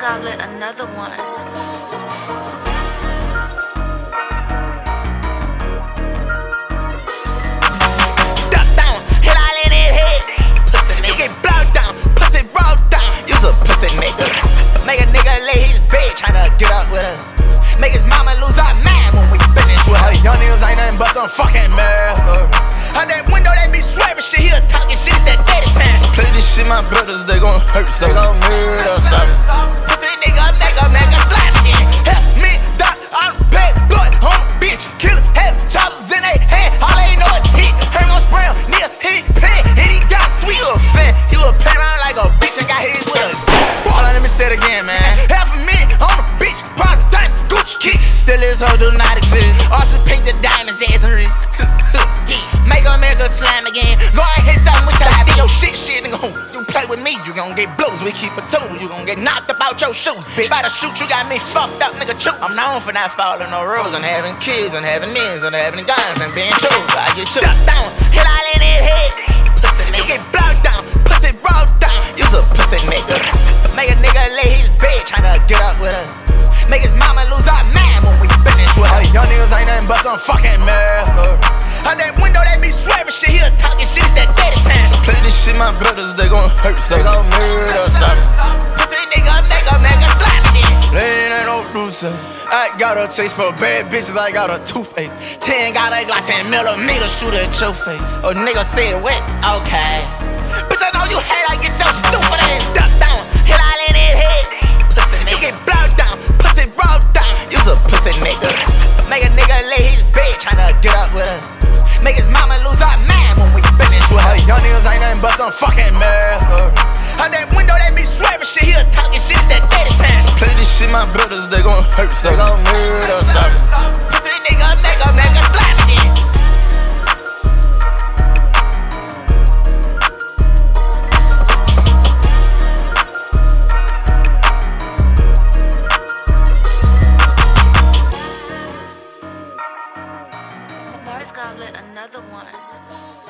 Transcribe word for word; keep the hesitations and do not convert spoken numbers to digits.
got lit another one. Duck down, hit all in his head. Pussy nigga get blowed down, pussy rolled down. You's a pussy nigga. Make a nigga lay his bed tryna get up with us. Make his mama lose her mind when we finish with her. Young niggas ain't nothing but some fucking murderers. Out that window they be swerving shit, he a talking shit, it's that daddy time. Play this shit, my brothers, they gon' hurt something. They gon' murder something. Pussy nigga make a make a slime again. Help me, doc, I'm bad blood, home bitch. Killers have choppers in they hand, all they know is heat. Hang on spray him, near he pen, and he got sweet. You a fan, you a pan around like a bitch and got hit with a. Hold on, let me say it again, man. Half a minute on a bitch, product, that Gucci kick. Still this hoe do not exist. Or she pink the diamonds, ass and wrist. Make her make her slam again. Go and hit something with your stick. Yo, shit, shit, nigga. You play with me, you gon' get blues. We keep it two, you gon' get knocked up out your shoes, bitch. By the shoot, you got me fucked up, nigga. Choose. I'm known for not following no rules and having kids and having men and having guns and being true. I get you. Duck down, hit all in his head. Pussy nigga get blowed down, pussy rolled down. You's a pussy nigga. Make a nigga lay his bed tryna get up with us. Make his mama lose her mind when we finish with her. Young niggas ain't nothing but some fucking murderers. Out that window they be swerving shit, he a talking shit, it's that daddy time. Play this shit, my brothers, they gon' hurt something. They gon' murder something. Pussy nigga make a make a slime again. They ain't no loser. I got a taste for bad bitches, I got a toothache. Ten got a glass and millimeter shooter at your face. Oh nigga said wet, okay. Bitch I know you hate, I get your stupid ass duck down, hit all in his head. Pussy nigga get blowed down, pussy rolled down. You's a pussy nigga. Make a nigga lay his bed tryna get up with us. Make his mama lose her mind when we finish with her. Young niggas ain't nothing but some fucking murderers. Out that window they be swerving shit, he a talking shit, it's that daddy time. Play this shit, my brothers, they gon' hurt something. They gon' murder something. Pussy nigga make a make a slime again. Mars got lit another one.